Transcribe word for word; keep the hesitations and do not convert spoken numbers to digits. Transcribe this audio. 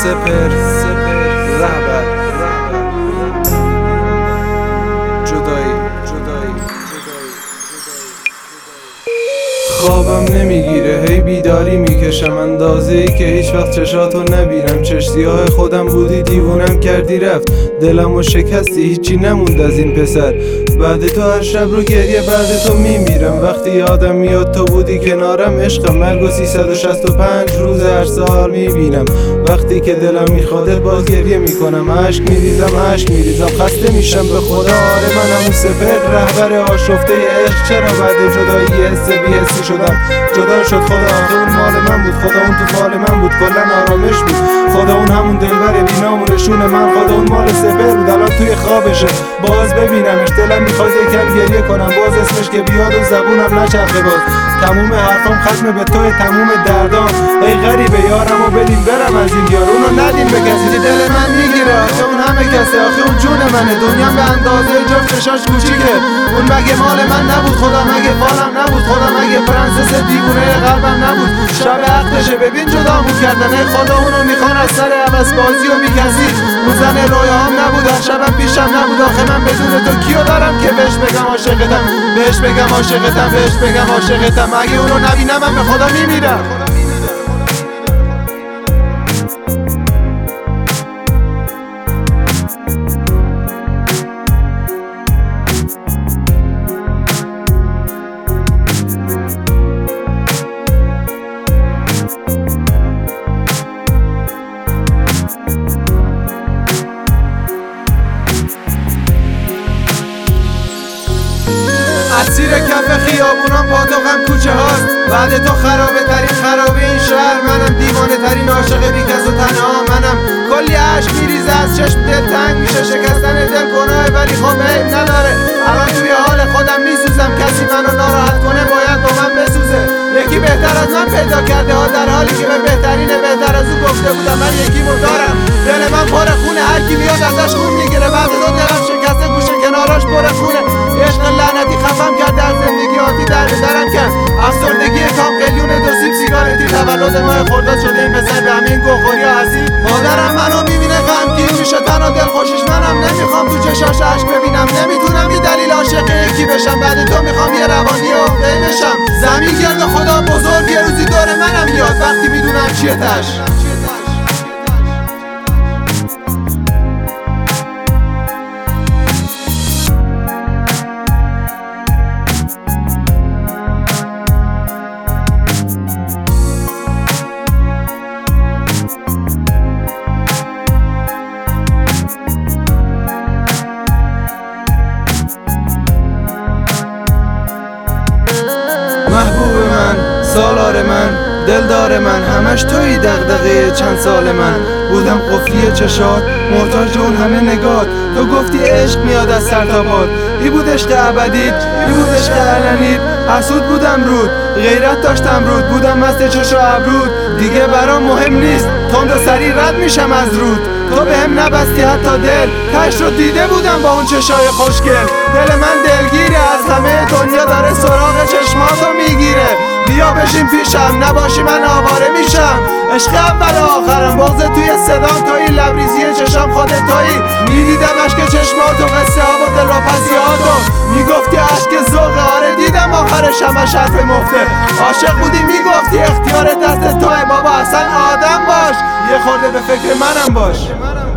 سپر رهبر جدایی خوابم نمیگیره، هی بیداری میکشم اندازه ای که هیچ وقت چشاتو نبینم. چش سیاه خودم بودی، دیوونم کردی رفت، دلمو شکستی، هیچی نموند از این پسر. بعد تو هر شب رو گریه بعد تو میمیرم. وقتی یادم میاد تو بودی کنارم، عشقم مرگ و سیصد و شصت و پنج روز هر سال میبینم. وقتی که دلم میخواد باز گریه میکنم، عشق میریزم عشق میریزم خسته میشم به خدا. آره من همون سپر رهبر آشفته عشق. چرا بعد جدایی حس بی حسی شدم؟ جدا شد خدا، آخه اون مال من بود، خدا اون تو فال من بود، کلا آرامش بود. خدا اون همون دلبر بینامونشون من، خدا اون مال سپر بود، الان توی خوابشه باز ببینمش. دلم میخواد یکم گریه کنم باز اسمش که بیاد و زبونم نچرخه باز. تموم حرفام ختمه به توی تموم دردام. ای غریبه یارمو بدیم برم از این دیار، اونو ندیم به کسی. دل من میگیره آخه اون همه کسه، آخه اون جون منه، دنیا به اندازه جفت چشاش کوچیکه. اون مگه مال من نبود خدا؟ مگه فالم نبود خدا؟ مگه پرنسس دیوونه قلبم نبود؟ شب عقدشه ببین جدامون کردن. ای خدا اونو میخوان از سر عوض بازی و بیکسی. اون زن رویاهام نبود، هر شبم پیشم نبود. آخه من بدون تو کیو دارم که بهش بگم عاشقتم، بهش بگم عاشقتم، بهش بگم عاشقتم. اگه اونو نبینم من به خدا میمیرم. اسیر کف خیابونام پاتوقم کوچه هاست. بعد تو خرابه ترین خرابه این شهر منم، دیوانه ترین عاشق بیکس و تنها منم. کلی عشق میریزه از چشم، دل تنگ میشه، شکستن دل گناه ولی خب عیب نداره. الان توی حال خودم میسوزم، کسی منو ناراحت کنه باید با من بسوزه. یکی بهتر از من پیدا کرده ها، در حالی که به بهترین بهتر از او گفته بودم من یکیمو دارم. دل من پر خونه، هر کی میاد ازش خون میگیره. بعد دو دلم شکسته گوشه کناراش پر خونه. عشق لعنتی خفم کرده از زندگی، آتی در درم کرد. افسردگی کام قلیون دو سیب سیگارتی. تولد ماه خرداد شده این پسر به همین گوخوری هستی. مادرم منو میبینه غمگین میشه، تنها دل خوشش منم. نمیخوام تو چشاش عشق ببینم، نمیتونم بی دلیل عاشق یکی بشم. بعد تو میخوام یه روانی عقده بشم. زمین گرد خدا بزرگ، یه روزی دور منم میاد وقتی میدونم چیه تش. محبوب من، سالار من، دلدار من، همش توی دغدغه چند سال من. بودم قفلی چشات، محتاج اون همه نگات. تو گفتی عشق میاد از سر تا باد. ای بود عشق ابدیت، ای بود عشق علنیت. حسود بودم رود، غیرت داشتم رود. بودم مست چش و ابرود، دیگه برام مهم نیست. تند و سری رد میشم از رود. تو بهم نبستی حتی دل، تش رو دیده بودم با اون چشای خوشگل. دل من دلگیره، از همه دنیا داره سراغ چشماتو میگیره. بیا بشین پیشم، نباشی من آواره میشم. عشق اول و آخرم، بغض توی صدام توی، لبریزی چشم خودت توی. میدیدم عشق چشماتو، قصه ها و دلواپسیاتو. میگفتی عشق ذوقه، آره دیدم آخرش همش حرف مفته. عاشق بودی میگفتی اختیار دست توه، بابا اصلا آدم باش، یه خورده به فکر منم باش.